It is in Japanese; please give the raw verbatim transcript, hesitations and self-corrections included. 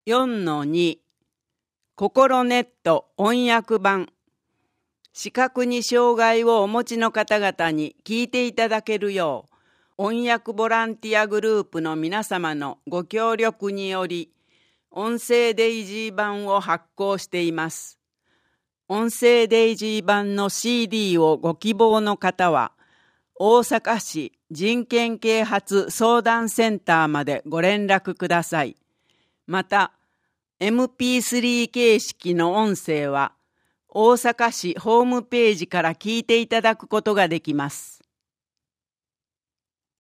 よんのに 心ネット音訳版。視覚に障害をお持ちの方々に聞いていただけるよう、音訳ボランティアグループの皆様のご協力により、音声デイジー版を発行しています。音声デイジー版の シーディー をご希望の方は、大阪市人権啓発相談センターまでご連絡ください。また、エムピースリー 形式の音声は、大阪市ホームページから聞いていただくことができます。